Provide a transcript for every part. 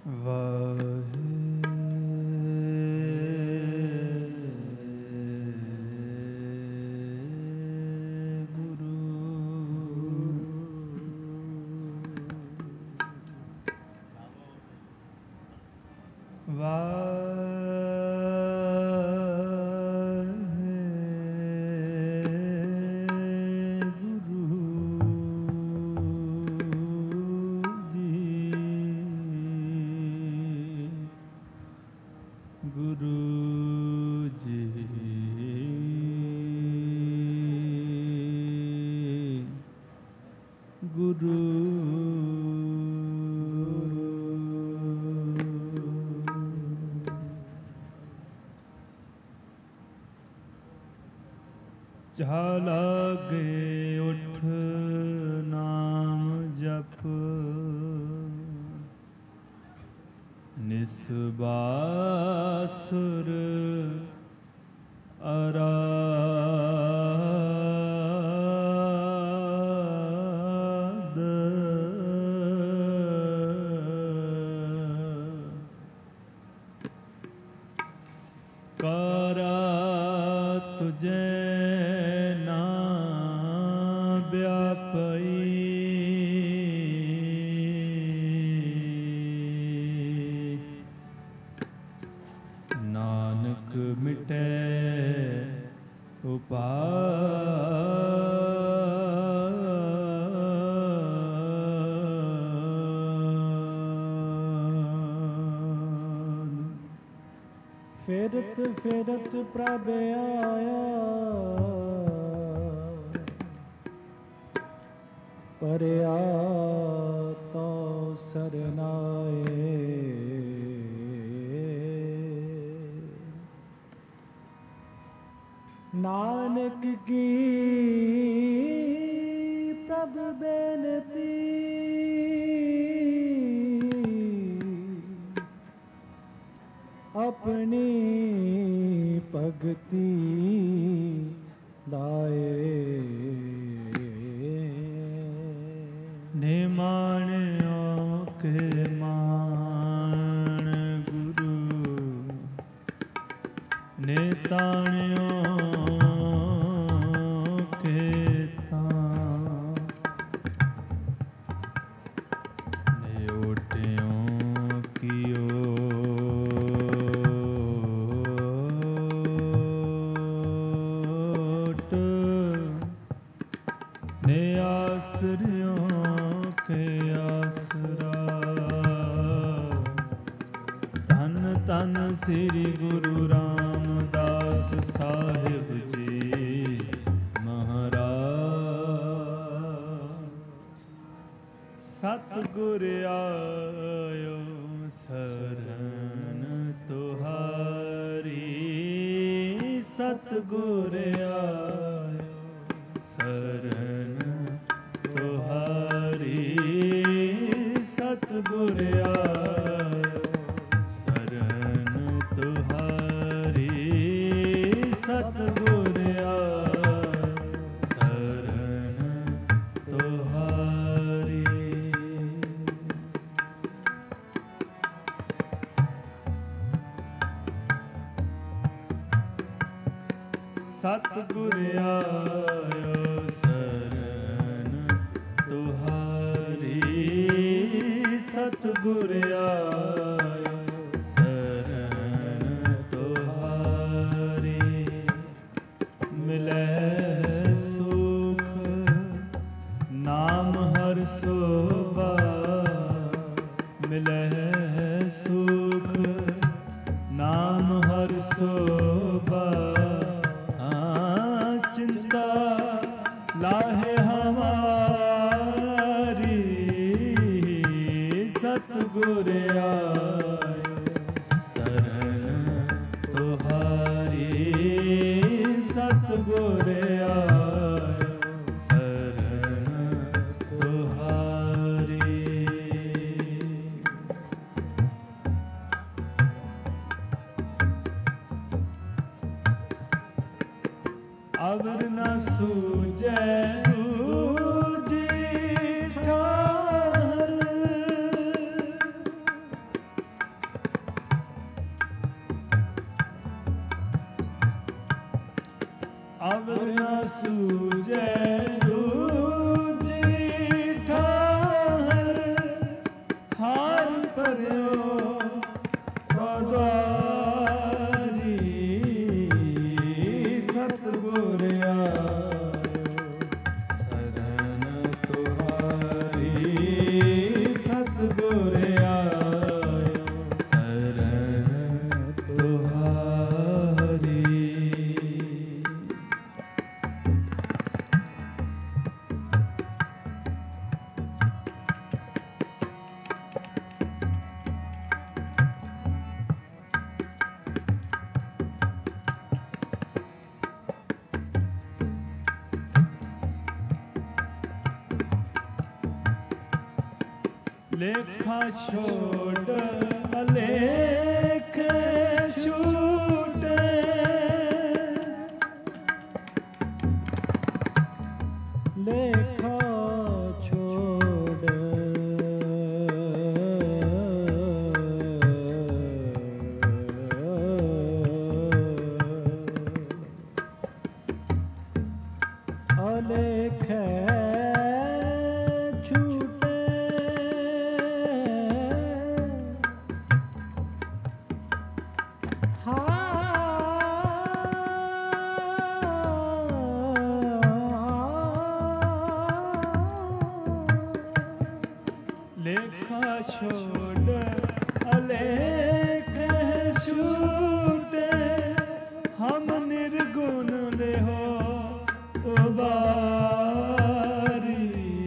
ਜਾ ਲਾਗੇ ਉਠ ਨਾਮ ਜਪ, ਨਿਸਬਾਸੁਰ ਅਰਾਧ, ਕਾਰਾ ਤੁਝੇ ਨਾਨਕ ਮਿਟੈ ਉਪਾਦ। ਫੇਰਤ ਫੇਰਤ ਪ੍ਰਭ ਆਇਆ, ਪਰਿਆ ਤੋ ਸਰਨਾਏ। ਨਾਨਕ ਕੀ ਪ੍ਰਭ ਬੇਨਤੀ, ਆਪਣੀ ਭਗਤੀ ਲਾਏ। ਨਿਮਾਣਿਓ ਕੇ ਮਾਣ ਗੁਰੂ, ਨਿਤਾਣਿਓ ਕੇ ਤਾਂ, ਨਿਓਟਿਓ ਕੀਓ ਨਿਆਸਰਿਓ ਕੇ ਆਸਰਾ। ਧੰਨ ਧੰਨ ਸ੍ਰੀ ਗੁਰੂ ਰਾਮਦਾਸ ਸਾਹਿਬ ਜੀ ਮਹਾਰਾਜ। ਸਤਿਗੁਰ ਆਇਓ ਸਰਨ ਤੁਹਾਰੀ, ਸਤਿਗੁਰ ਆਇਓ ਸਰਨ ਤੁਹਾਰੀ, ਸਤਿਗੁਰ ਆਇਓ ਸਰਨ ਤੁਹਾਰੀ, ਸਤਿਗੁਰ ਆਇਓ ਸਰਨ ਤੁਹਾਰੀ। ਸਤਿਗੁਰ ਆਇਓ ਸਰਨ ਤੁਹਾਰੀ, ਸਤਿਗੁਰ ਆਇਓ ਸਰਨ ਤੁਹਾਰੀ। ਮਿਲੈ ਸੁਖ ਨਾਮ ਹਰਿ ਸੋਭਾ, ਮਿਲੈ ਸੁਖ ਨਾਮ ਹਰਿ ਸੋਭਾ। ਚਿੰਤਾ ਲਾਹੇ ਹਮਾਰੀ, ਸਤਿਗੁਰ ਆਇਓ ਸਰਨ ਤੁਹਾਰੀ, ਸਤਿਗੁਰ ਆਇਓ ਸਰਨ ਤੁਹਾਰੀ। ਅਵਰ ਨ ਸੂਝੈ ਦੂਜੀ ਠਾਹਰ, ਸੂਝੈ ਦੂਜੀ ਠਾਹਰ ਹਾਰ ਭਰਿਓ ਪਦਵਾਰੀ ਸਤਿਗੁਰ ਆਇਓ ਸਰਨ ਤੁਹਾਰੀ ਸਤਿਗੁਰ ਆਇਓ ਸਰਨ ਤੁਹਾਰੀ। ਲੇਖਾ ਛੋੜ ਅਲੇਖ ਛੂਟੇ ਲੇਖਾ ਛੋੜ ਅਲੇਖ ਛੂਟੇ ਲੇਖਾ ਛੋੜ ਅਲੇਖ ਛੂਟੇ ਹਮ ਨਿਰਗੁਣ ਲਿਹੋ ਉਬਾਰੀ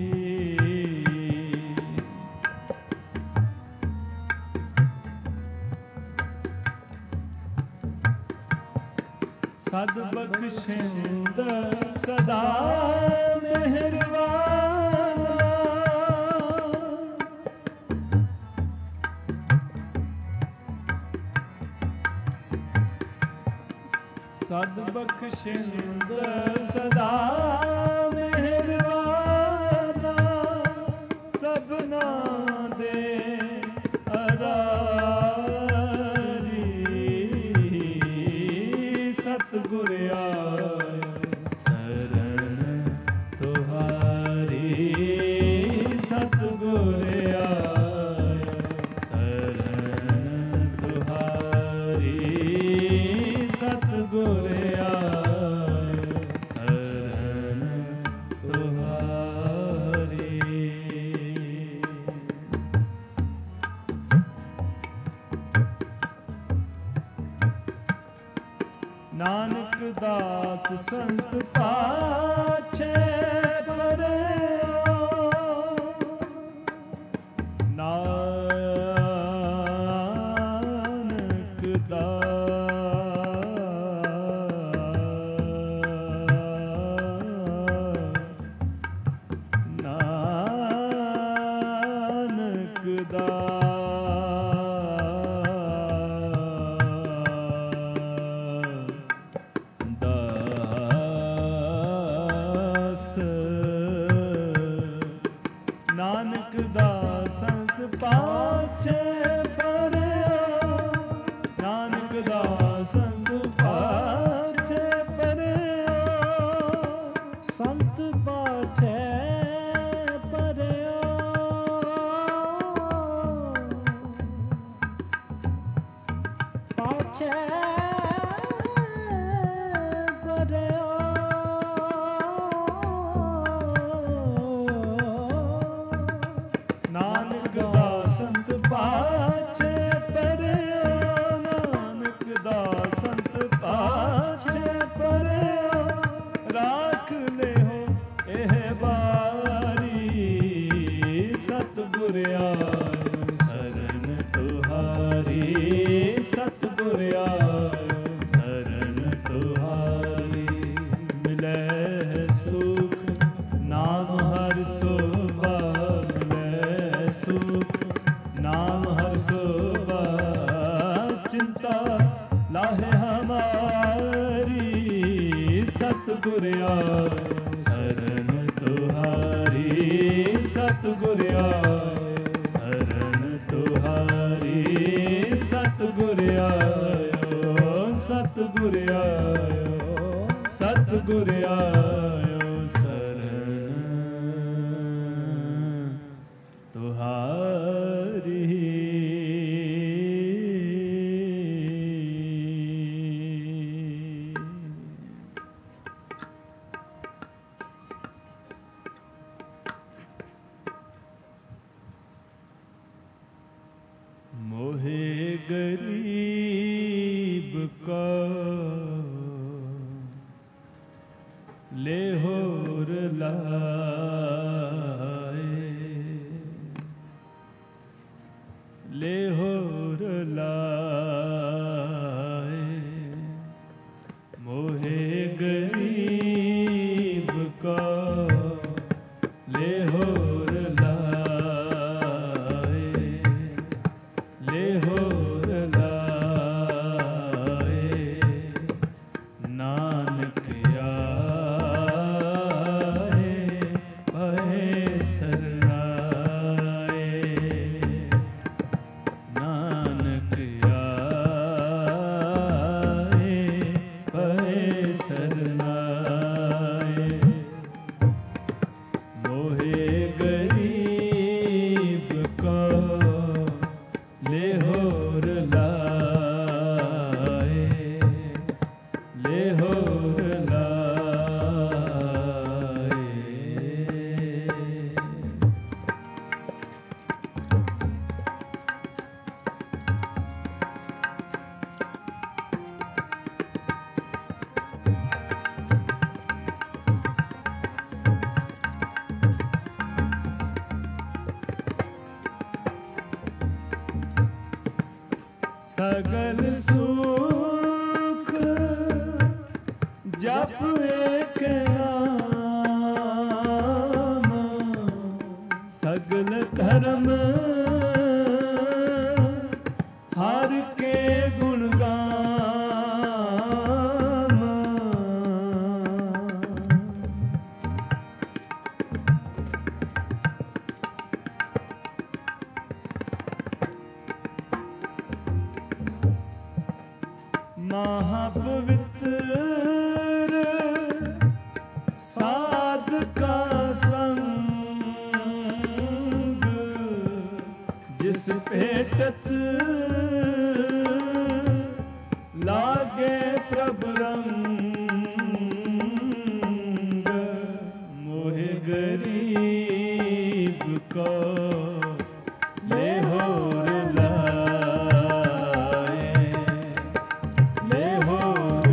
ਸਦ ਬਖਸ਼ਿੰਦ ਸਦਾ ਮਿਹਰਬਾਨਾ ਸਦ ਬਖਸ਼ਿੰਦ ਸਦਾ ਮਿਹਰਬਾਨਾ ਸਭਨਾ ਦੇ ਅਰਾਰੀ ਸਤਿਗੁਰ ਆਇਓ ਸਰਨ ਤੁਹਾਰੀ ਸਤਿਗੁਰ ਆਇਓ ਸਰਨ ਤੁਹਾਰੀ ਸਤਿਗੁਰ ਆਇਓ ਸਰਨ ਤੁਹਾਰੀ। ਨਾਨਕ ਦਾਸ ਸੰਤ ਪਾਛੈ ਪਰਿਓ ਨਾਨਕ ਨਾਨਕ ਨਾਨਕ ਦਾ ਸੰਤ ਪਾਛੈ ਪਰਿਓ ਨਾਨਕ ਦਾ ਸੰਤ ਪਾਛੈ ਪਰਿਓ ਸੰਤ ਪਾਛੈ ਪਰਿਓ ਪਾਛੈ ਪਰਿਓ ਨਾਨਕ ਦਾ ਸੰਤ ਪਾਛੈ ਪਰਿਓ ਨਾਨਕ ਦਾ ਸੰਤ ਪਾਛੈ ਪਰਿਓ ਰਾਖ ਲਿਓ ਇਹ ਬਾਰੀ ਸਤਿਗੁਰ ਆਇਓ ਸਰਨ ਤੁਹਾਰੀ ਸਤਿਗੁਰ ਆਇਓ ਸਰਨ ਤੁਹਾਰੀ। ਮਿਲੈ ਸੁਖ ਨਾਮ ਹਰਿ ਸੋਭਾ ਮਿਲੈ ਸੁਖ ਨਾਮ ਹਰਿ ਸੋਭਾ ਚਿੰਤਾ ਲਾਹੇ ਹਮਾਰੀ ਸਤਿਗੁਰ ਆਇਓ ਸਰਨ ਤੁਹਾਰੀ ਸਤਿਗੁਰ ਆਇਓ ਸਰਨ ਤੁਹਾਰੀ ਸਤਿਗੁਰ ਆਇਓ ਸਤਿਗੁਰ ਆਇਓ ਸਤਿਗੁਰ ਆਇਓ गरीब का ले होर लाए, ले होर लाए, मोहे गरीब का ले होर लाए, ले होर लाए, नानक आए पहे सरनाए, नानक आए पहे सरनाए, मोहे गरीब का ले होर लाए, ले होर लाए। सगल सुख जप एक नाम, सगल धर्म हर के गुण गाम, महापवित्र साध का संग, जिस भेटत लागे प्रभु रंग, मोहे गरीब को ले होर लाए, ले होर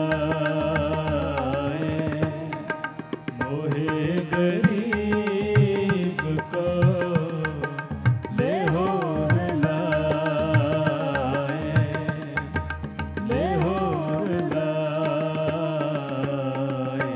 लाए, मोहे गरीब को ले होर लाए, ले होर लाए।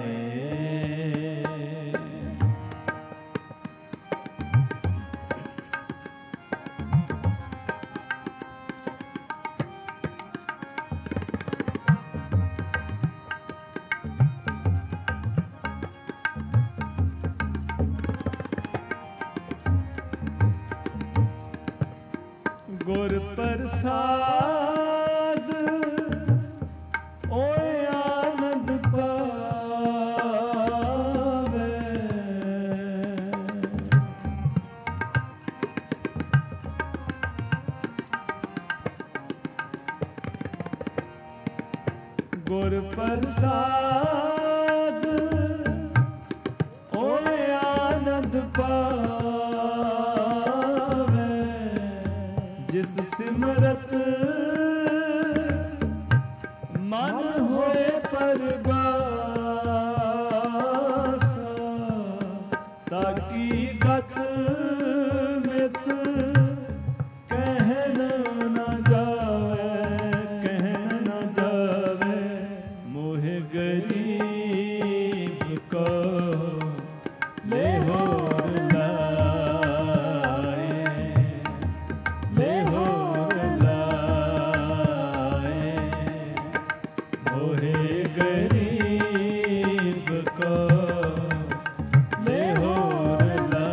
गुर प्रसाद ओए आनंद पावे, गुर प्रसाद ओए आनंद पावे, जिस सिमरत मन होए परगासा, ताकि गत मित कहन न जावे, कहन न जावे, मोहे गरीब को ले होर लाए, ले होर लाए, मोहे गरीब को ले होर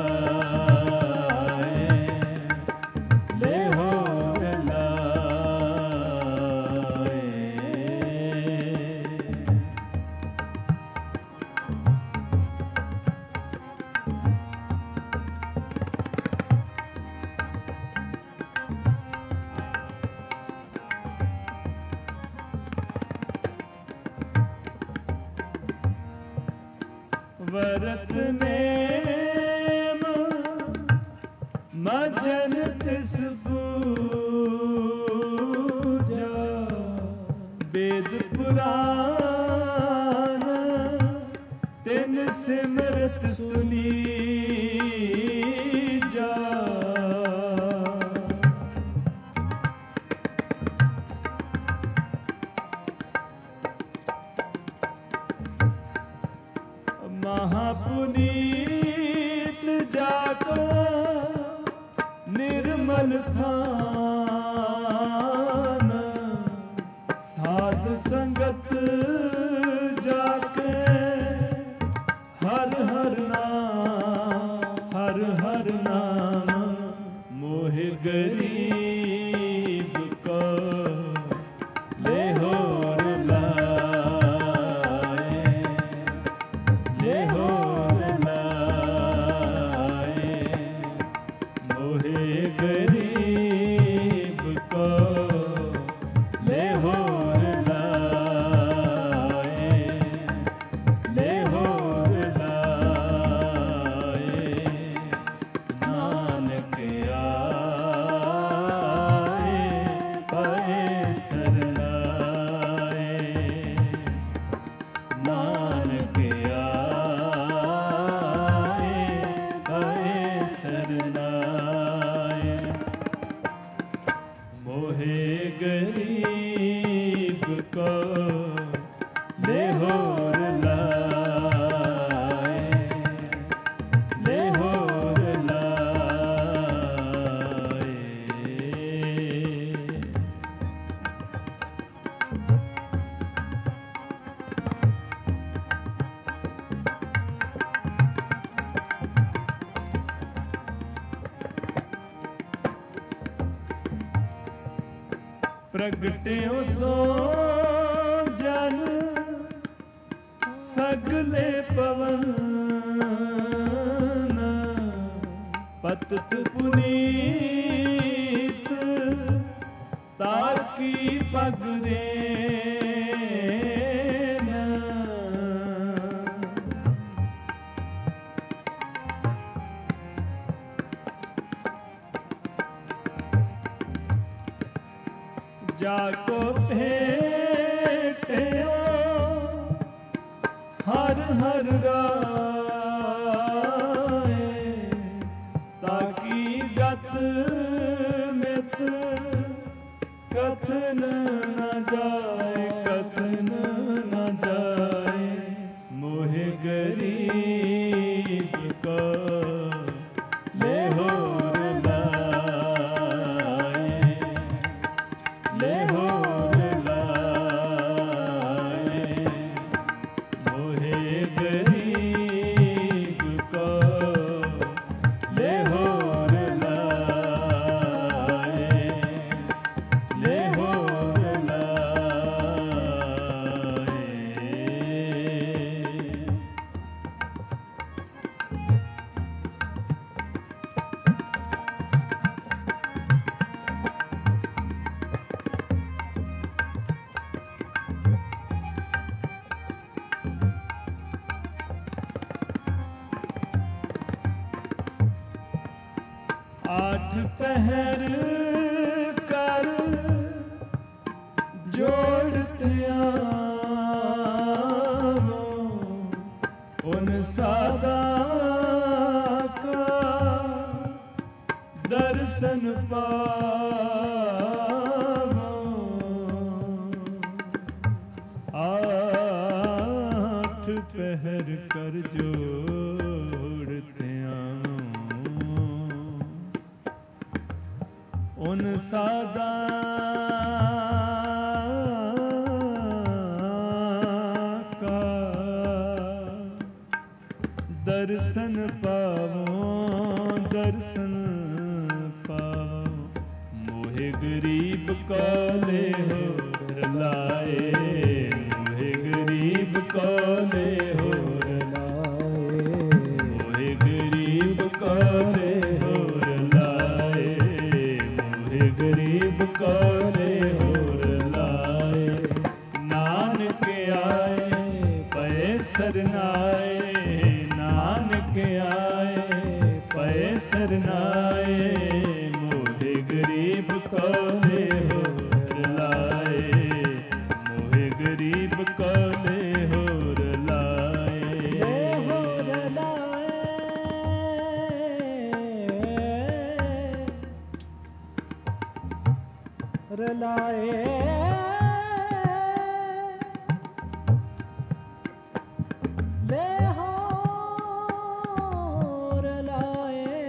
लाए, ले होर लाए। व्रत नेम मजन तिस पूजे, पुराण तिन सिमरत सुनी जा। महापुनीत जाको निर्मल थान साध संगत जाके हर हर नाम मोह गरीब को ले होर लाए, ले होर लाए, मोहे गरीब को ले होर लाए, ले होर लाए। नानक आए पाए सरनाए, नानक आए पाए सरनाए, मोहे गरीब को ले होर लाए, ले होर लाए। प्रगट्यो सो जन सगले पवन पतत पुनीत ताकी पगरे जाको भेटयो हर हर राय, ताकि गत मित कथन न जाए, कथन न जाए, मोहे गरीब को ले होर लाए, ले होर लाए, मोहे गरीब को ले होर लाए, ले होर लाए। आठ पहर कर जोड़ते आवो उन सादा का दर्शन पावो। आठ पहर कर जोड़ते आओ उन सादा का दर्शन पावो, दर्शन पावो। मोहे गरीब को ले होर लाए, मोहे गरीब को ले होर लाए, मोहे गरीब को ले होर लाए, मोहे गरीब को ले होर लाए। नानक आए पए सरनाए, नानक आए पए सरनाए, मोहे गरीब को ले होर लाए, मोहे गरीब रलाए ले हो रलाए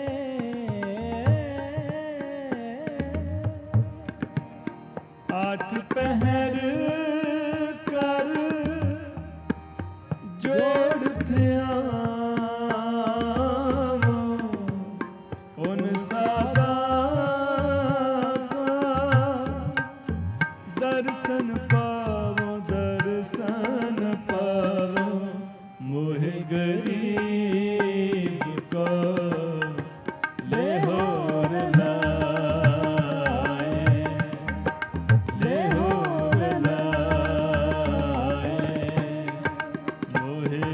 आठ पहर कर जोड़ थिया उन सादा दर्शन पावो दर्शन पावो मोहे गरीब को ले हो रलाए ले हो रलाए मोहे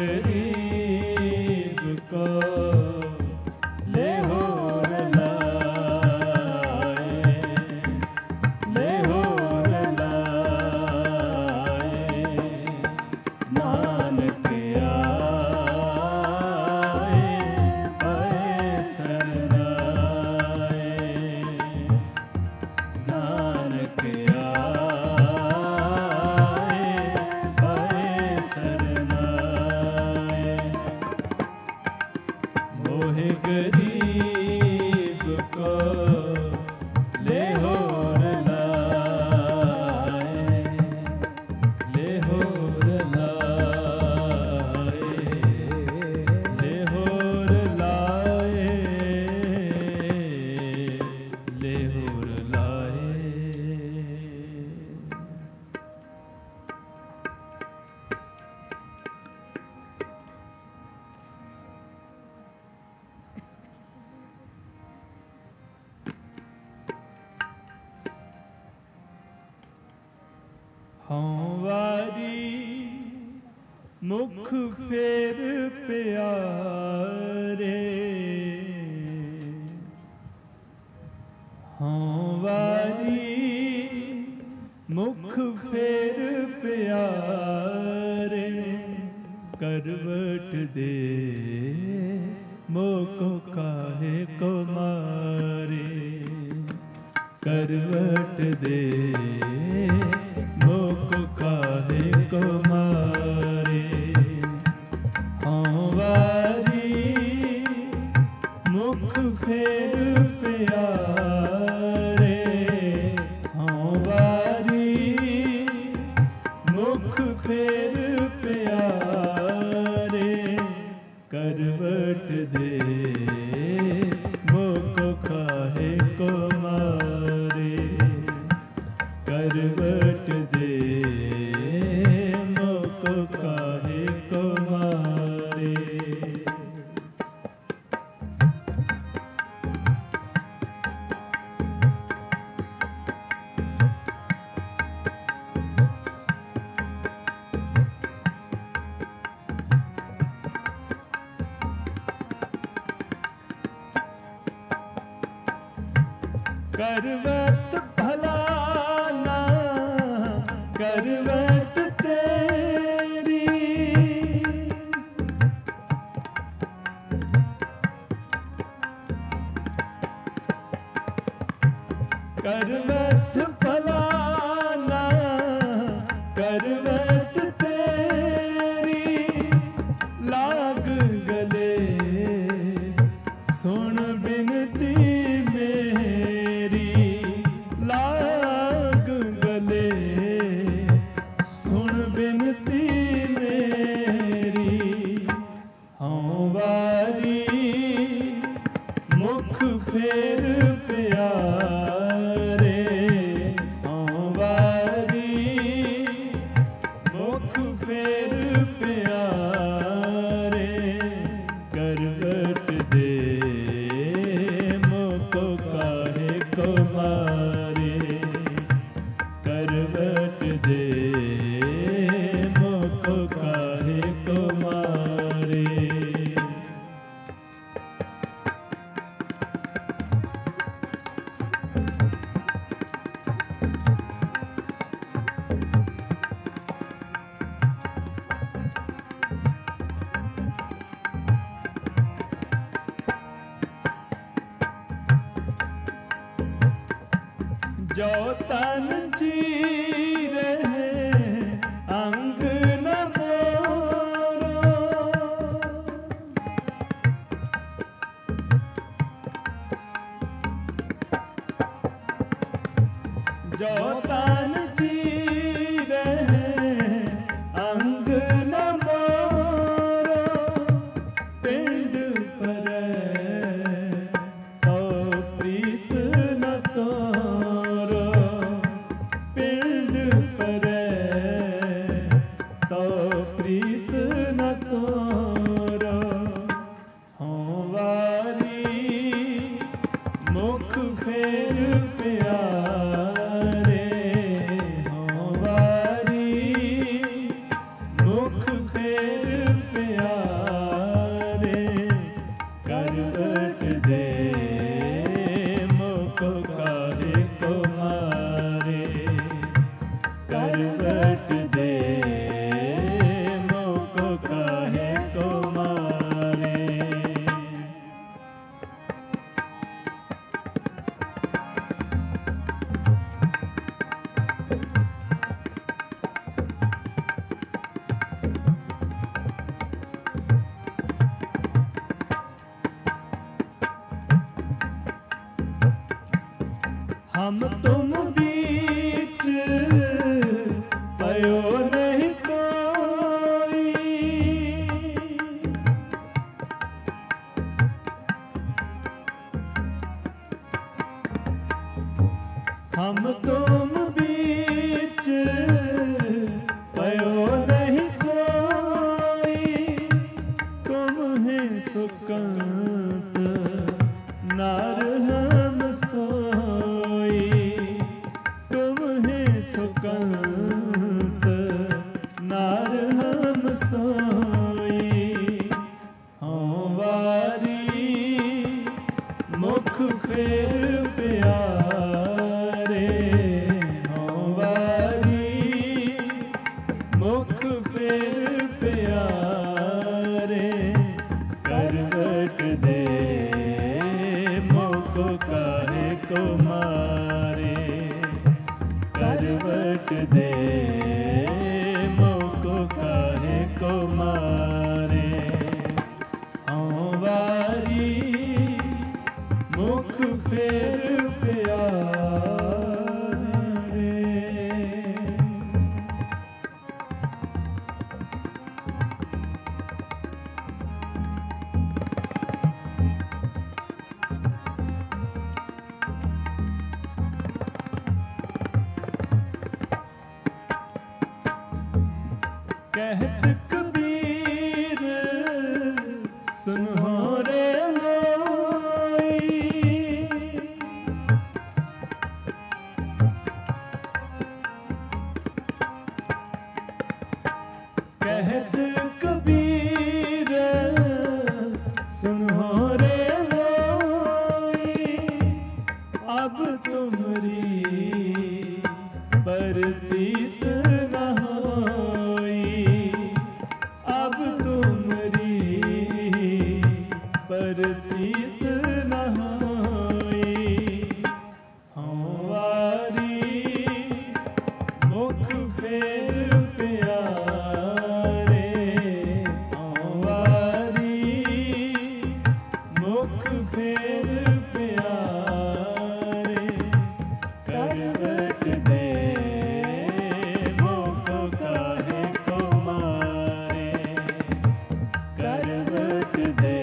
गरीब को ले हो रलाए ले हो रलाए नानक आए पाए शरणाए नानक आए पाए शरणाए मोहे गरीब को ले हो रलाए ले हो रलाए ले हो रलाए ले हो रलाए हाँ वारी मुख फेर प्यारे हाँ वारी मुख फेर प्यारे करवट दे मोको काहे को मारे करवट दे मोको काहे को मारे हाँ वारी मुख फेर प्यारे हाँ वारी मुख फेर प्यारे करवट दे मोको काहे को मारे करवट दे मोको काहे को मारे करवट भला ना करवट तेरी करवट भला ना करवट तेरी लाग गले सुन बिनती मेरी लाग गले सुन बिनती मेरी हाँ वारी मुख फेर प्यारे हाँ वारी मुख फेर प्यारे करवट दे मोको काहे को मारे करवट दे मोको काहे को मारे जो तन चीरे अंग न मोरो, जो तन चीरे अंग न मोरो, पिंड परै तो प्रीत न तोरो, पिंड परै तो प्रीत न तोरो। हों वारी मुख फेर प्यारे, हों वारी मुख फेर प्यारे, करवट दे मुख काहे को मारे, करवट दे मुख काहे को मारे। हम तुम बीच पयो नहीं कोई, हम तुम बीच पयो नहीं कोई, तुम है सुकंत नार हम सोई, तुम है सुकंत नार हम सोई। हों वारी मुख फेर प्यारे, हों वारी मुख फेर प्यारे, करवट दे मुख काहे को मारे, करवट दे मुख काहे को मारे। हों वारी मुख फेर प्यारे। कहत कबीर सुनो रे लोई, कहत कबीर सुनो रे लोई, अब तुमरी परतीत न होई, अब तुमरी परतीत न होई। हों वारी मुख फेर प्यारे, हों वारी मुख फेर प्यारे, करवट दे मुख काहे को मारे, करवट दे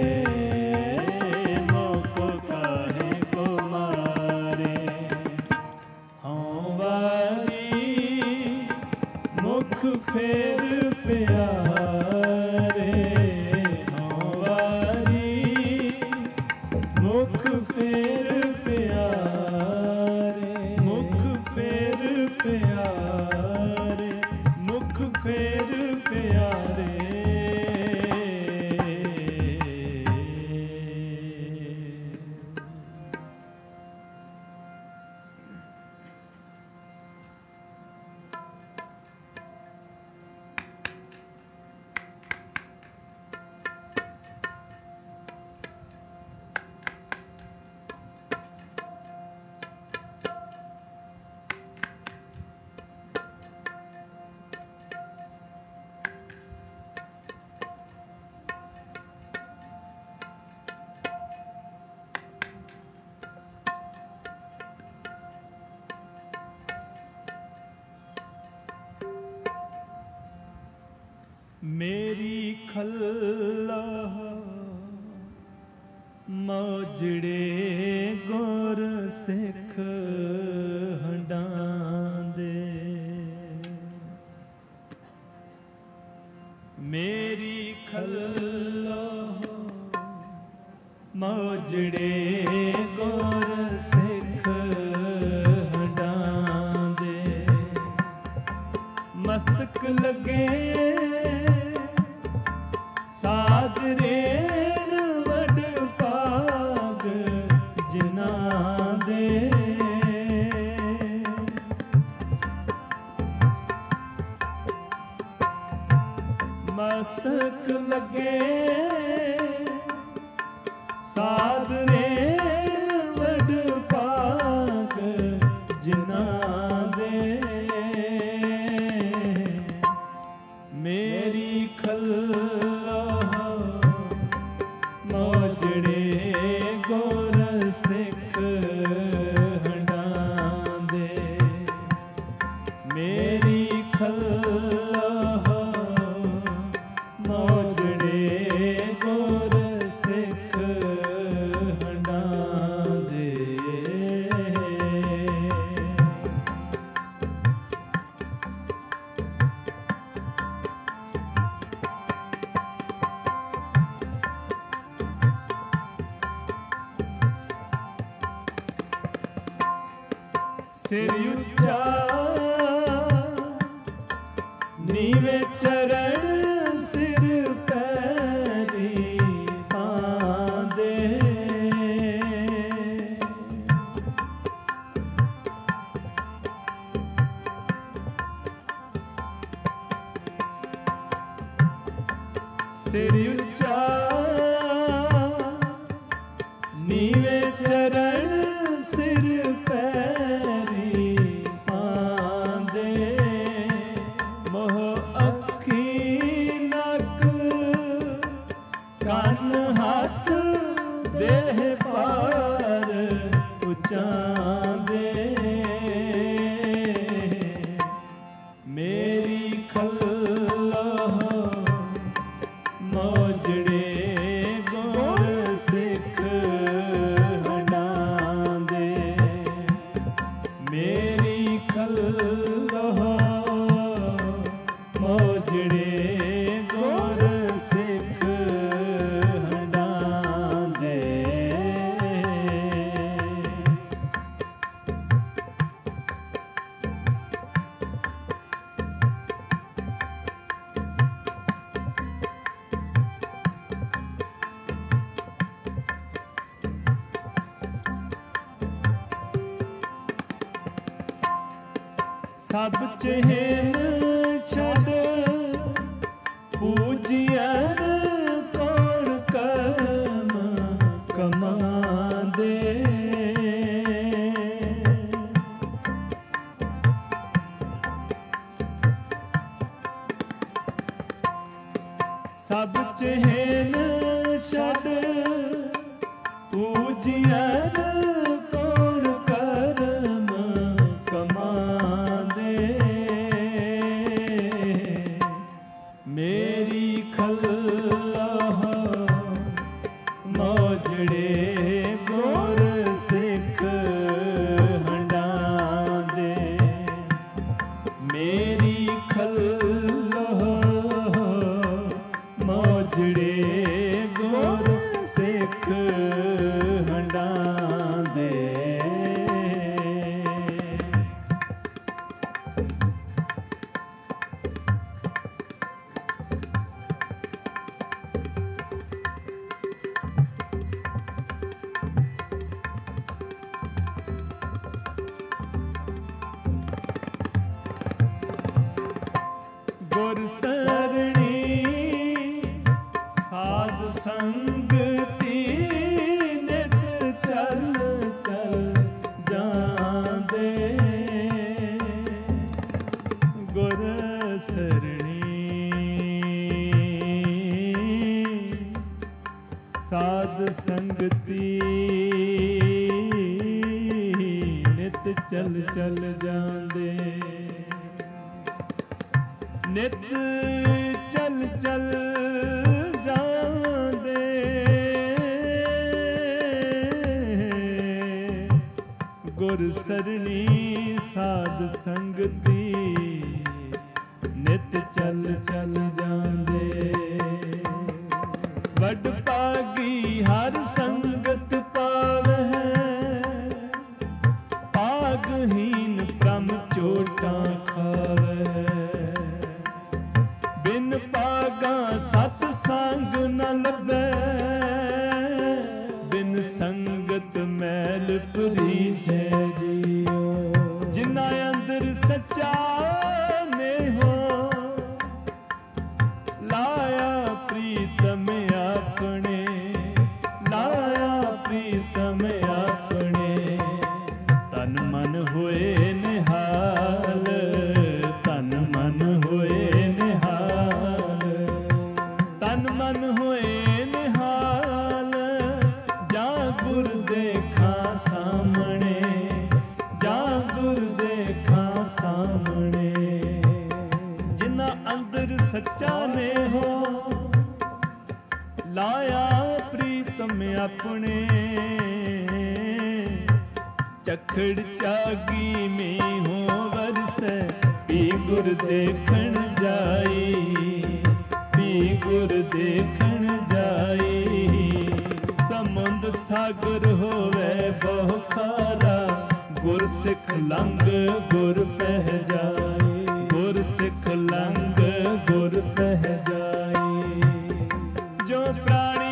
मुख काहे को मारे। हों वारी मुख फेर प्यारे, हों वारी मुख फेर प्यारे, मुख फेर प्यारे, मुख फेर प्यारे। ਮੇਰੀ ਖੱਲਾ ਮੋਜੜੇ ਗੁਰ ਸਿੱਖ ਹੰਡਾਂਦੇ। ਮੇਰੀ ਖੱਲਾ ਮੋਜੜੇ ਗੁਰ ਸਿੱਖ ਹੰਡਾਂਦੇ। ਮਸਤਕ ਲੱਗੇ ਸਾਦਰੇ ਵਡ ਭਾਗ ਜਿਨ੍ਹਾਂ ਦੇ। ਮਸਤਕ ਲੱਗੇ ਸਾਦਰੇ ਵਡ ਭਾਗ ਜਿਨ੍ਹਾਂ ਦੇ। ਮੇਰੀ ਖੱਲਾ ਮੋਜੜੇ ਗੁਰ ਸਿੱਖ ਹੰਡਾਂਦੇ। ਮੇਰੀ ਖੱਲਾ ਮੋਜੜੇ ਗੁਰ ਸਿੱਖ ਹੰਡਾਂਦੇ। ਸਿਰ ਉੱਚਾ ਨੀਵੇਂ ਚਰਨ ਸਿਰ ਪੈਰੀ ਪਾਂਦੇ। ਸਿਰ ਉੱਚਾ ਨੀਵੇਂ ਚਰਨ ਸਿਰ ਪੈਰੀ ਪਾਂਦੇ। ਮੋਹ ਅੱਖੀ ਨੱਕ ਕੰਨ ਹੱਥ ਦੇਹ ਪਾਰ ਉਚਾਂਦੇ। ਮੇਰੀ ਖੱਲਾ ਮੋਜੜੇ ਗੁਰ ਸਿੱਖ ਹੰਡਾਂਦੇ। ਮੇਰੀ ਖੱਲਾ ਮੋਜੜੇ ਗੁਰ ਸਿੱਖ ਹੰਡਾਂਦੇ। ਸਭ ਚਿਹਨ ਛੱਡ ਪੂਜੀਐਨ ਕੌਣ ਕਰਮ ਕਮਾਂਦੇ। ਸਭ ਚਿਹਨ ਛੱਡ ਪੂਜੀਐਨ ਕੌਣ ਕਰਮ ਕਮਾਂਦੇ। ਮੇਰੀ ਖੱਲਾ ਮੋਜੜੇ ਗੁਰ ਸਿੱਖ ਹੰਡਾਂਦੇ। ਮੇਰੀ ਖੱਲਾ ਮੋਜੜੇ ਗੁਰ ਸਿੱਖ ਹੰਡਾਂਦੇ। ਗੁਰ ਸਰਣੀ ਸਾਧ ਸੰਗਤੀ ਨਿਤ ਚੱਲ ਚੱਲ ਜਾਂਦੇ। ਗੁਰ ਸਰਣੀ ਸਾਧ ਸੰਗਤੀ ਨਿਤ ਚੱਲ ਚੱਲ ਜਾਂਦੇ। ਨਿਤ ਚਲ ਚਲ ਜਾਂਦੇ ਗੁਰ ਸਰਣੀ ਸਾਧ ਸੰਗਤੀ ਨਿਤ ਚਲ ਚਲ ਜਾਂਦੇ ਵੱਡ ਭਾਗੀ ਹਰ ਸੰਗਤ ਪਾਵਹਿ ਭਾਗਹੀਨ ਪ੍ਰਮ ਚੋਟਾਂ ਖਾਵੈ ਬਿਨ ਭਾਗਾ ਸਤ ਸੰਗ ਨ ਲੱਭੈ ਬਿਨ ਸੰਗਤ ਮੈਲ ਪ੍ਰੀਜੈ ਜੀਓ ਜਿਨ੍ਹਾਂ ਅੰਦਰ ਸੱਚਾ ਨੇਹੋ ਲਾਇਆ ਪ੍ਰੀਤਮ ਆਪਣੇ ਲਾਇਆ ਪ੍ਰੀਤਮ ਆਪਣੇ ਤਨ ਮਨ ਹੋਏ ਨਿਹਾਲ ਤਨ ਮਨ ਹੋਏ ਨਿਹਾਲ ਤਨ ਮਨ ਹੋਏ ਨਿਹਾਲ ਜਾਂ ਗੁਰ ਦੇਖਾਂ ਸਾਹਮਣੇ ਜਾਂ ਗੁਰ ਦੇਖਾਂ ਸਾਹਮਣੇ ਜਿਨ੍ਹਾਂ ਅੰਦਰ ਸੱਚਾ ਨੇ ਹੋ ਲਾਇਆ ਪ੍ਰੀਤਮ ਆਪਣੇ ਚਖੜ ਚਾਗੀ ਮੀਂਹੋਂ ਵਰਸੈ ਪੀ ਗੁਰ ਦੇਖਣ ਜਾਈ ਪੀ ਗੁਰ ਦੇਖਣ ਜਾਈ ਸਮੁੰਦ ਸਾਗਰ ਹੋਵੇ ਬਹੁ ਖਾਰਾ ਗੁਰ ਸਿੱਖ ਲੰਘ ਗੁਰ ਪਹਿ ਜਾਏ ਗੁਰ ਸਿੱਖ ਲੰਘ ਗੁਰ ਪਹਿ ਜਾਏ ਜੋ ਪ੍ਰਾਣੀ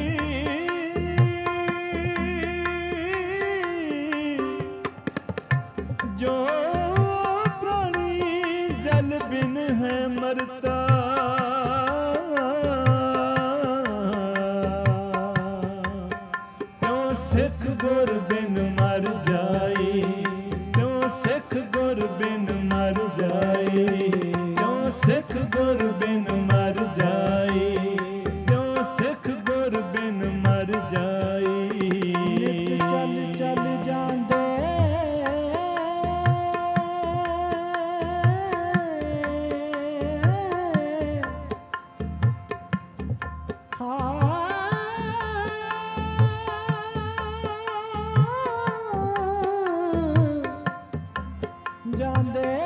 ਜੋ ਪ੍ਰਾਣੀ ਜਲ ਬਿਨ ਹੈ ਮਰਤਾ ਕਿਉ ਸਿੱਖ ਗੁਰ ਬਿਨ ਮਰ ਜਾਈ ਕਿਉ ਸਿੱਖ ਗੁਰ ਬਿਨ ਮਰ ਜਾਈ ਕਿਉ ਸਿੱਖ ਗੁਰ ਬਿਨ ਮਰ ਜਾਈ ਕਿਉ ਸਿੱਖ ਗੁਰ ਬਿਨ ਮਰ ਜਾਈ ਚੱਲ ਚੱਲ ਜਾਂਦੇ ਜਾਂਦੇ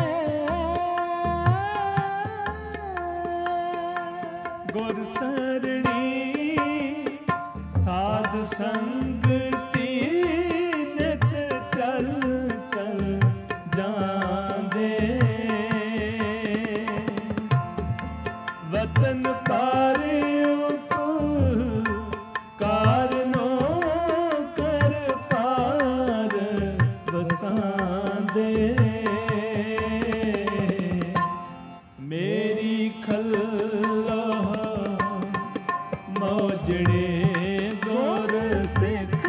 ਗੁਰ ਸਰਣੀ ਸਾਧ ਸੰਗਤੀ ਨਿਤ ਚਲ ਚਲ ਜਾਂਦੇ ਵਤਨ ਪਾਰਿਓ ਕਾਰਨੋ ਕਰ ਪਾਰ ਬਸਾਂਦੇ ਮੇਰੀ ਖੱਲੋ ਮੋਜੜੇ ਗੁਰ ਸਿੱਖ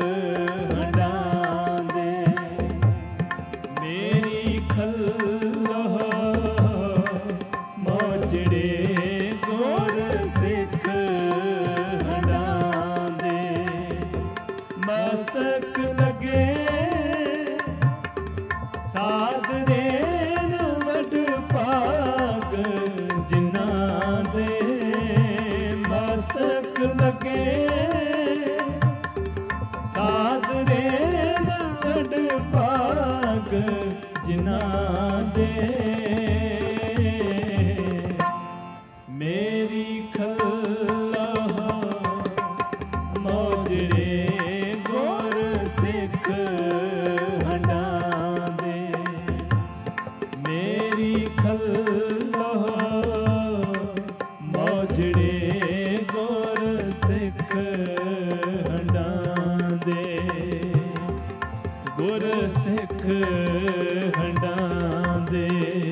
ਹੰਡਾਂਦੇ ਮੇਰੀ ਖੱਲੋ ਮੋਜੜੇ ਗੁਰ ਸਿੱਖ ਹੰਡਾਂਦੇ ਮਸਤਕ ਲਗੇ ਸਾਧਰੇ ਵਡ ਭਾਗ ਜਿਨ੍ਹਾਂ ਦੇ ਮਸਤਕ ਲਗੇ ਸਾਧਰੇ ਵਡ ਭਾਗ ਜਿਨ੍ਹਾਂ ਦੇ ਮੇਰੀ ਖੱਲੋ ਮੋਜੜੇ ਗੁਰ ਸਿੱਖ ਹੰਡਾਂਦੇ ਮੇਰੀ ਖੱਲੋ ਮੋਜੜੇ ਗੁਰ ਸਿੱਖ ਹੰਡਾਂਦੇ ਗੁਰ ਸਿੱਖ ਹੰਡਾਂਦੇ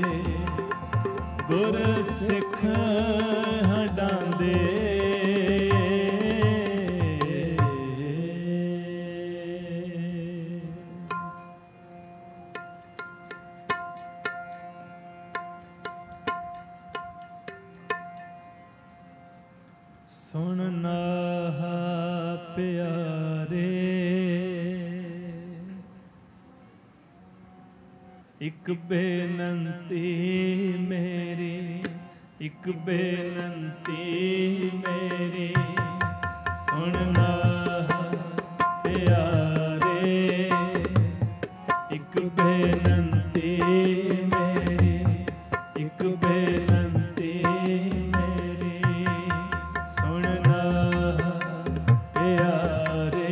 ਗੁਰ ਸਿੱਖ ਹੰਡਾਂਦੇ ਸੁਣ ਨਾਹਾ ਪਿਆਰੇ ਇੱਕ ਬੇਨੰਤੀ ਮੇਰੀ, ਇੱਕ ਬੇਨੰਤੀ ਮੇਰੀ, ਸੁਣਨਾ ਪਿਆਰੇ। ਇੱਕ ਬੇਨੰਤੀ ਮੇਰੀ, ਇੱਕ ਬੇਨੰਤੀ ਮੇਰੀ, ਸੁਣਨਾ ਪਿਆਰੇ।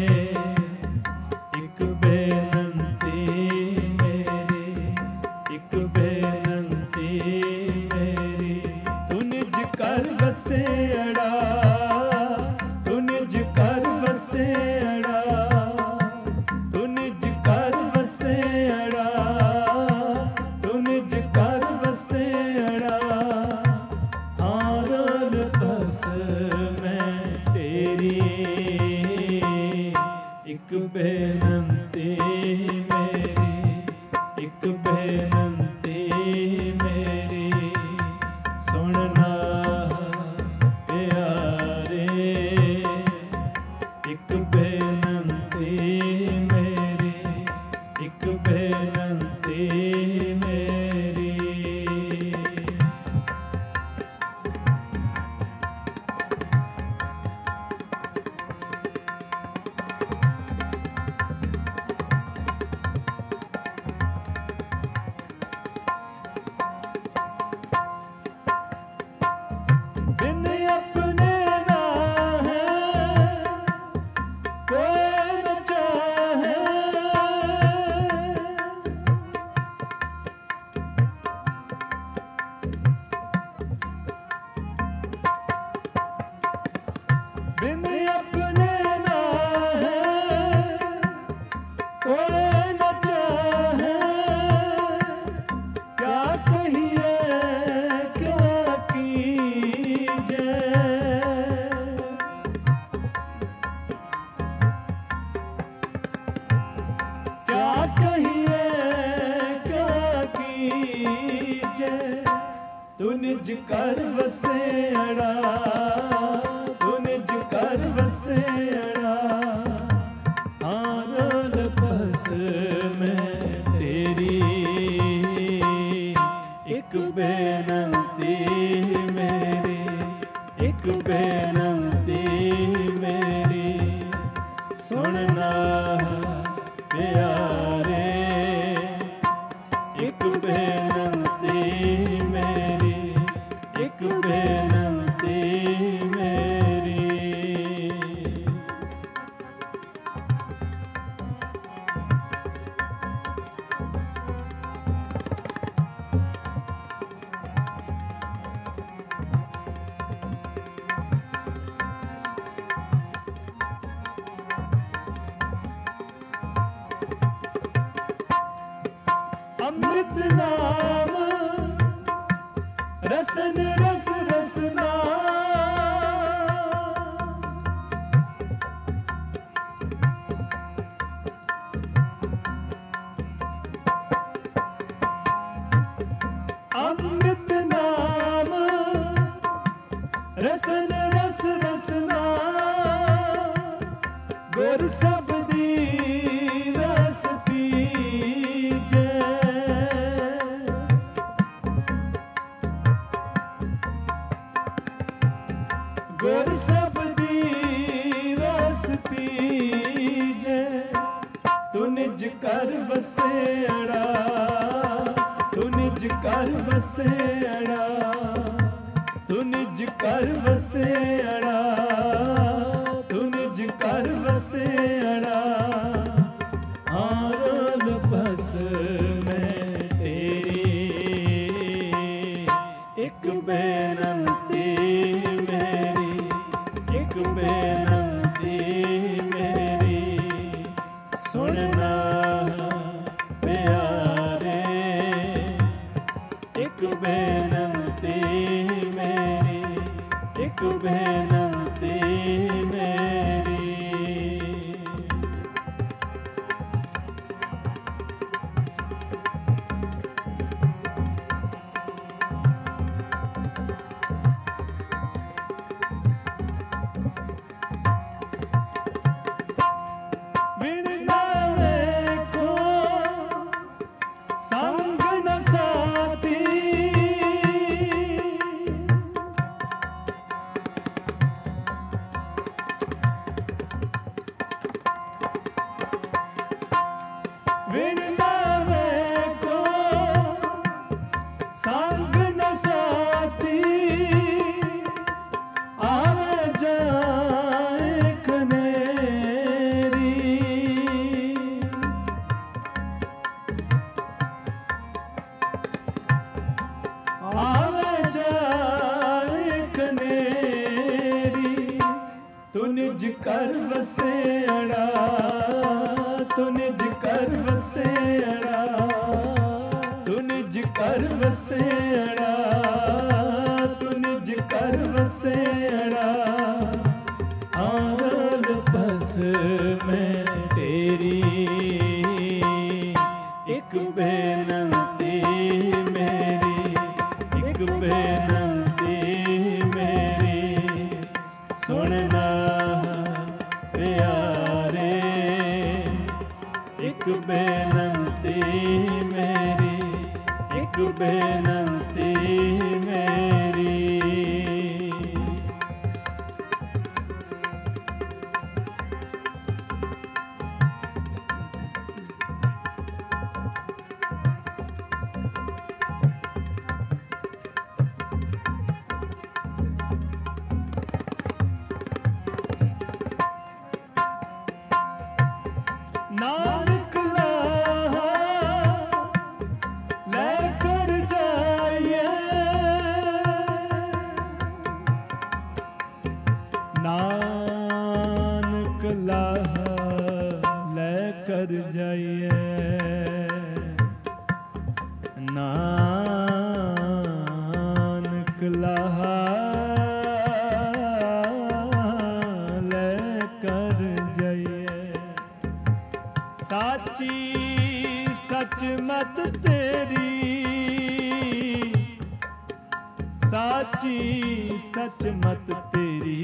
ਇੱਕ ਬੇਨੰਤੀ ਮੇਰੀ, ਇੱਕ ਬੇਨੰਤੀ ਮੇਰੀ, ਤੂੰ ਨਿਜ ਘਰ ਵਸੇੜਾ, ਤੂੰ ਨਿਜ ਘਰ ਵਸੇੜਾ, ਤੂੰ ਨਿਜ ਘਰ ਵਸੇੜਾ, ਤੂੰ ਨਿਜ ਘਰ ਵਸੇੜਾ। ਆਰਲ ਬਸ ਮੈਂ ਤੇਰੀ, ਇੱਕ ਬੇਨੰਤੀ ਮੇਰੀ, ਇੱਕ ਬੇਨੰਤੀ ਮੇਰੀ, ਸੁਣਨਾ ਪਿਆਰੇ। ਇੱਕ ਬੇਨੰਤੀ ਮੇਰੀ, ਇੱਕ ਬੇਨੰਤੀ ਮੇਰੀ। बिन अपने ना है कोई न चाहे, बिन अपने ना है कोई न चाहे। क्या कहिए क्या कीजे, क्या कहिए क्या कीजे। तू निज कर वसेड़ा, तू निज कर वसेड़ा। आरल बस मैं तेरी, एक बेनंती मेरी, एक बेनंती मेरी, सुनना प्यारे। एक बेनंती मेरी, एक बेनंती मेरी। अमृत नाम रसन रस रसना, अमृत नाम रसन रस रसना। गुर सबदी रस पीजे, गुर सबदी रस पीजे। तू निज कर वसेड़ा, तू निज कर वसेड़ा, तू निज कर वसेड़ा, तू निज कर वसेड़ा। आरल बस मैं तेरी, एक बेनंती मेरी, एक बेनंती मेरी, सुनना प्यारे। एक बेनंती मेरी, एक बेनंती संग न साथी बिन नावे को संग न साथी आवे जाए कनेरी आवे जाए कनेरी तू निज कर वसे अड़ा तू निज कर वसे अड़ा तू निज कर वसे अड़ा तू निज कर वसे अड़ा आंगल बस में तेरी एक बेनंती मेरी एक बेनंती मेरी सुनना प्यारे एक बेनंती मेरी एक बेनंती मेरी नानक लाहा लेकर जाइए नानक लाहा लेकर जाइए नानक लाहा लेकर जाइए साची सच मत तेरी साची सच मत तेरी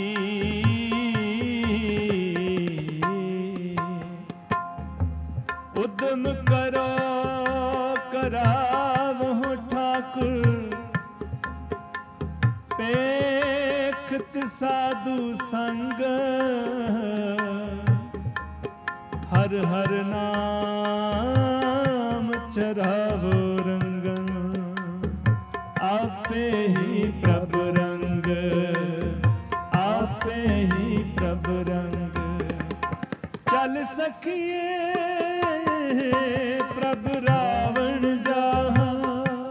उद्यम करो करावो ठाकुर पेखत साधु संग हर हर नाम चरावो रंगन आपे ही प्रभु रंग आपे ही प्रभु रंग चल सकिए प्रभु रावण जहाँ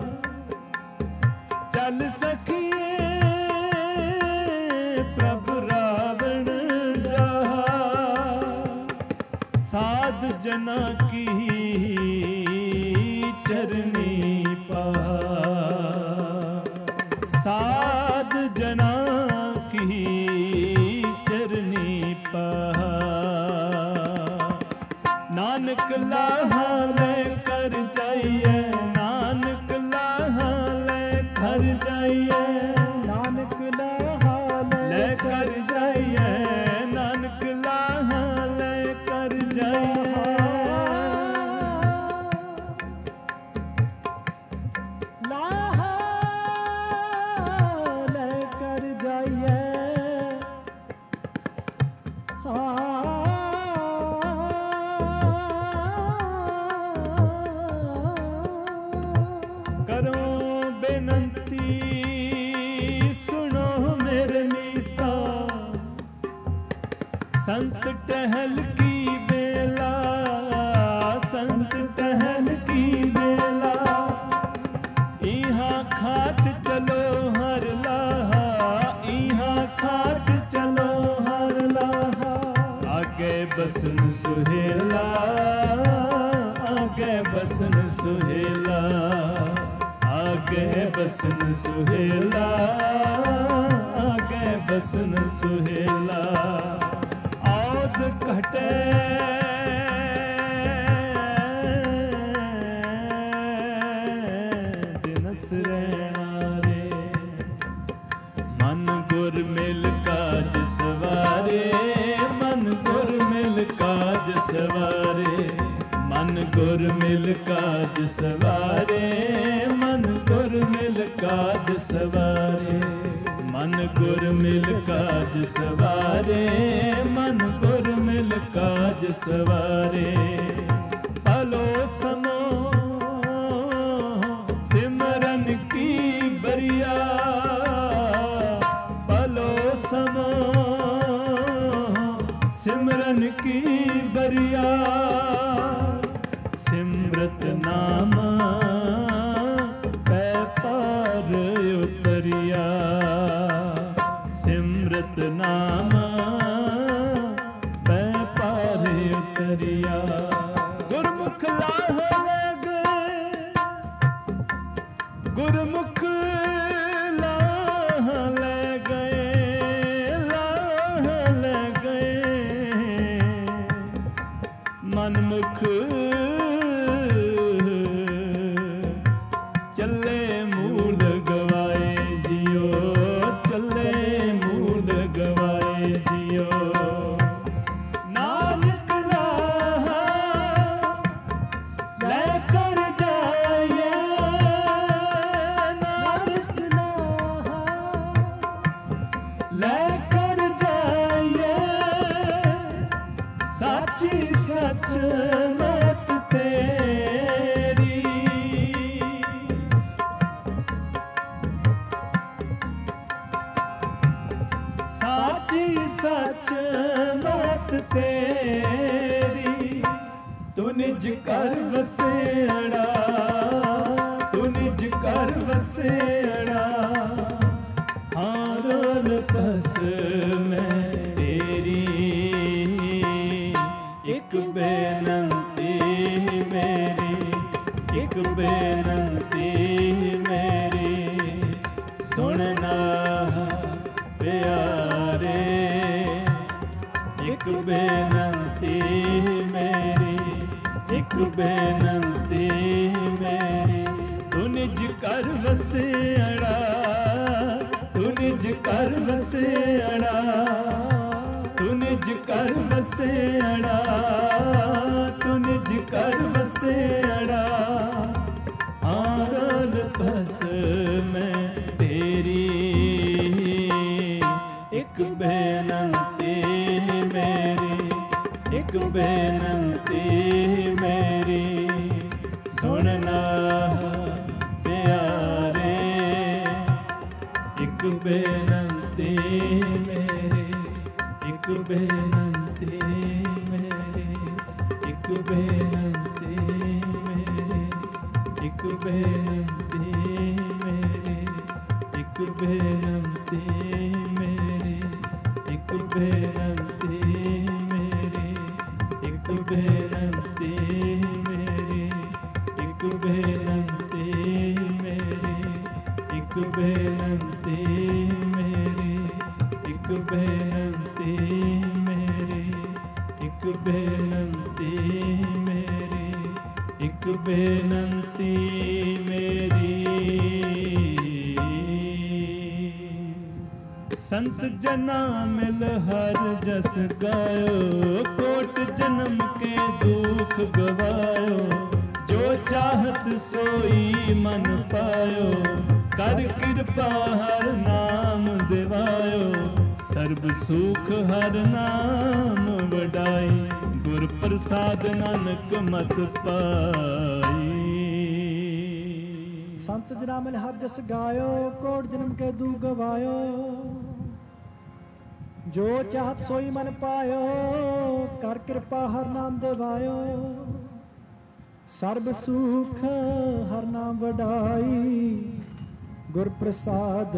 चल सकिए प्रभु रावण जहाँ साध जना की चरनी पा साध जना की चरनी पा नानक लाहा लेकर जाइए नानक लाहा लेकर जाइए नानक लाहा लेकर जाइए नानक लाहा लेकर जाइए लाहा लेकर जाइए करो बेनंती सुनो मेरे मीता संत टहल की बेला संत टहल की बेला इहाँ खाट चलो हर लाहा इहाँ खाट चलो हर लाहा आगे बसन सुहेला आगे बसन सुहेला आगे बसन सुहेला आगे बसन सुहेला औद घटे दिनस रहना रे मन गुर मिल काज सवारे मन गुर मिल काज सवारे मन गुर मिल काज ਸਵਾਰੇ, ਮਨ ਗੁਰ ਮਿਲ ਕਾਜ ਸਵਾਰੇ। ਮਨ ਗੁਰ ਮਿਲ ਕਾਜ ਸਵਾਰੇ, ਮਨ ਗੁਰ ਮਿਲ ਕਾਜ ਸਵਾਰੇ। ਭਲੋ ਸਮੋ ਸਿਮਰਨ ਕੀ ਬਰੀਆ, ਭਲੋ ਸਮੋ ਸਿਮਰਨ ਕੀ ਬਰੀਆ। ਸਿਮਰਤ ਨਾਮ ਪੈ ਪਾਰ ਉਤਰਿਆ, ਸਿਮਰਤ ਨਾਮ ਪੈ ਪਾਰ ਉਤਰਿਆ। ਗੁਰਮੁਖ ਲਾਹ ਲੈ ਗਏ, ਗੁਰਮੁਖ ਲਾਹ ਲੈ ਗਏ, ਲਾਹ ਲੈ ਗਏ। ਮਨਮੁਖ ਚੱਲੇ ਮੂਲ ਗਵਾਏ ਜਿਉ, ਚੱਲੇ ਮੂਲ ਗਵਾਏ ਜਿਉ। ਨਾਨਕ ਲਾਹ ਲੈ ਕਰ ਜਾਏ, ਨਾਨਕ ਲਾਹ ਲੈ ਕਰ ਜਾਏ। ਸਾਚੀ ਸੱਚ ਮਤ ਤੇਰੀ, ਸਾਚੀ ਸੱਚ ਮਤ ਤੇਰੀ। ਤੂੰ ਨਿਜ ਕਰ ਵਸੇੜਾ, ਤੂੰ ਨਿਜ ਕਰ ਵਸੇੜਾ। ਹਾਰਲ ਪਸ ਮੈਂ ਤੇਰੀ, ਇੱਕ ਬੇਨੰਤੀ ਮੇਰੀ, ਇੱਕ ਬੇਨੰਤੀ ਮੇਰੀ। ਸੁਣਨਾ ਪਿਆਰੇ, ਇੱਕ ਬੇਨੰਤੀ ਮੇਰੀ, ਇੱਕ ਬੇਨੰਤੀ ਮੇਰੀ। ਤੂੰ ਨਿਜ ਕਰ ਵਸੇੜਾ, ਤੂੰ ਨਿਜ ਕਰ ਵਸੇੜਾ, ਤੂੰ ਨਿਜ ਕਰ ਵਸੇੜਾ, ਤੂੰ ਨਿਜ ਕਰ ਵਸੇੜਾ। ਆਰਲ ਪਸ ਮੈਂ ਤੇਰੀ, ਇੱਕ ਬੇਨੰਤੀ ਮੇਰੀ, ਇੱਕ ਬੇਨੰਤੀ ਮੇਰੀ। ਸੁਣਨਾ ਪਿਆਰੇ, ਇੱਕ ਬੇਨੰਤੀ ਮੇਰੀ, ਇੱਕ ਬੇਨੰਤੀ ਮੇਰੀ, ਇੱਕ ਬੇਨੰਤੀ ਮੇਰੀ, ਇੱਕ ਬੇਨੰਤੀ ਮੇਰੀ, ਇੱਕ ਬੇਨੰਤੀ ਮੇਰੀ, ਇੱਕ ਬੇਨੰਤੀ ਮੇਰੀ, ਇੱਕ ਬੇਨੰਤੀ ਮੇਰੀ, ਇੱਕ ਬੇਨੰਤੀ ਮੇਰੀ, ਇੱਕ ਬੇਨੰਤੀ ਮੇਰੀ, ਇੱਕ ਬੇਨੰਤੀ ਮੇਰੀ, ਇੱਕ ਬੇਨੰਤੀ ਮੇਰੀ, ਇੱਕ ਬੇਨੰਤੀ ਮੇਰੀ। संत जना मिल हर जस गायो, कोट जन्म के दुख गवायो। जो चाहत सोई मन पायो, कर कृपा हर नाम दिवायो। सर्ब सुख हर नाम वडाई, गुर प्रसाद नानक मत पाई। संत जना मिल हर जस गायो, कोट जन्म के दुख गवायो। जो चाहत सोई मन पायो, कर कृपा हर नाम दिवायो। सर्ब सुख हर नाम वडाई, गुर प्रसाद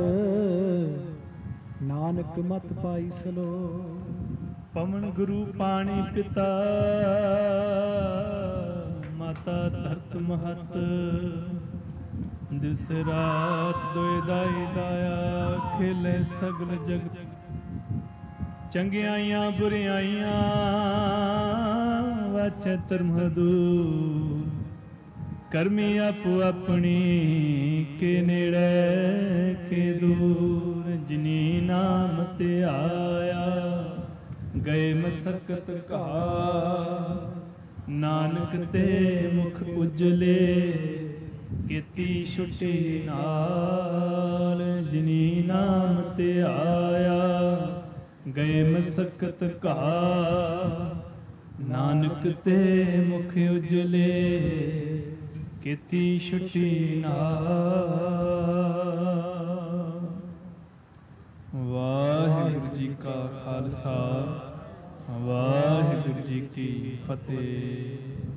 नानक मत पाई सलो। पवन गुरु पानी पिता, माता धरत महत। दिस रात दोए दाई दाया, खिले सगल जगत। ਚੰਗਿਆਈਆਂ ਬੁਰਿਆਈਆਂ ਵਾਚੈ ਧਰਮ ਦੂਰ। ਕਰਮੀ ਆਪੋ ਆਪਣੀ ਕੇ ਨੇੜੇ ਕੇ ਦੂਰ। ਜਿਨੀ ਨਾਮ ਤੇ ਆਇਆ ਗਏ ਮਸਕਤ ਕਾ। ਨਾਨਕ ਤੇ ਮੁਖ ਉਜਲੇ ਕੀਤੀ ਛੁੱਟੀ ਨਾਲ। ਜਿਨੀ ਨਾਮ ਤੇ ਆਇਆ ਗਏ ਮਸਕਤ ਘਾ। ਨਾਨਕ ਤੇ ਮੁਖ ਉਜਲੇ ਕੀਤੀ ਛੁੱਟੀ ਨਾਲ। ਵਾਹਿਗੁਰੂ ਜੀ ਕਾ ਖਾਲਸਾ, ਵਾਹਿਗੁਰੂ ਜੀ ਕੀ ਫਤਿਹ।